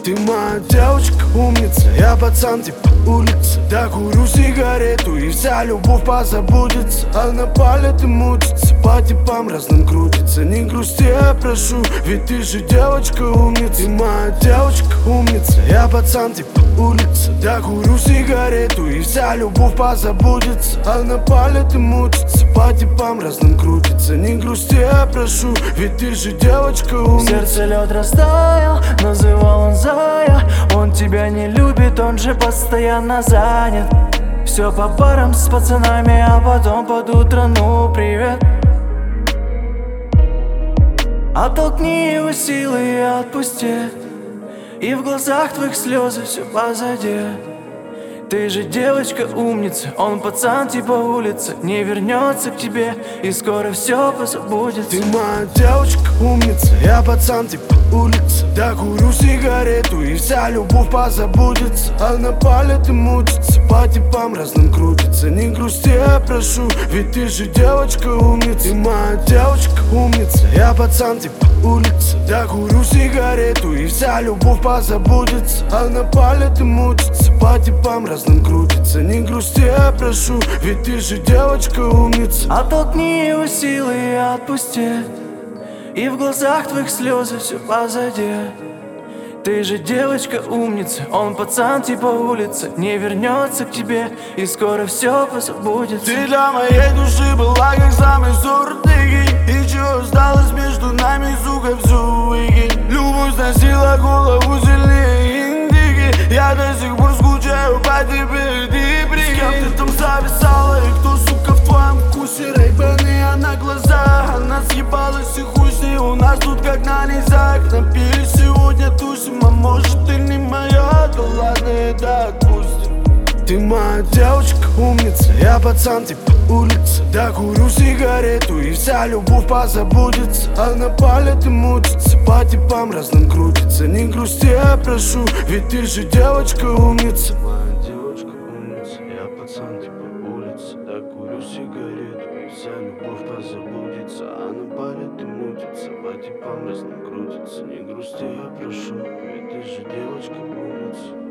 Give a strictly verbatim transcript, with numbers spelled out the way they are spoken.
Ты моя девочка, умница, я пацан типа улица. Докурю сигарету и вся любовь позабудется. А на палец и мучится, по типам разным крутится. Не грусти, я прошу, ведь ты же девочка умница. Ты моя девочка, умница, я пацан типа улица. Докурю сигарету и вся любовь позабудется. А на палец и мучится, по типам разным крутится. Не грусти, я прошу, ведь ты же девочка умница. В сердце лед растаял, называл он Зая. Он тебя не любит, он же постоянно занят. Все по барам с пацанами, а потом под утро ну привет. Оттолкни его силы и отпусти, и в глазах твоих слезы все позади. Ты же девочка умница, он пацан типа улица. Не вернется к тебе и скоро все позабудется. Ты моя девочка умница, я пацан типа улица. Докурю сигарету и вся любовь позабудется. А на палец и мучится, по типам разным крутится. Не грусти, я прошу, ведь ты же девочка умница. Ты моя девочка умница, я пацан типа улица. Докурю сигарету и вся любовь позабудется. А на палец и мучится, по типам разным крутится. Не грусти, я прошу, ведь ты же девочка умница. Оттолкни его силы и отпусти, и в глазах твоих слезы все позади. Ты же девочка умница, он пацан типа улица. Не вернется к тебе и скоро все позабудется. Ты для моей души была как самый сортыгий. И чего осталось между нами, сука, все выкинь. Любовь сносила голову сильнее индиги. Я до сих пор скучаю по тебе, ты прикинь. С кем ты там зависала и кто, сука, в твоем вкусе? Рейбаны, а на глазах она съебалась и хуй с ней. У нас тут как на низах. Напились сегодня, тусим, а может ты не моя? Да ладно, это отпустим. Ты моя девочка умница, я пацан типа улица. Докурю сигарету и вся любовь позабудется. А на палец и мучится, по типам разным крутится. Не грусти, я прошу, ведь ты же девочка умница. Моя девочка умница, я пацан типа улица. Докурю сигарету и вся любовь позабудется. А на палец и мучится, по типам разным крутится. Не грусти, я прошу, ведь ты же девочка умница.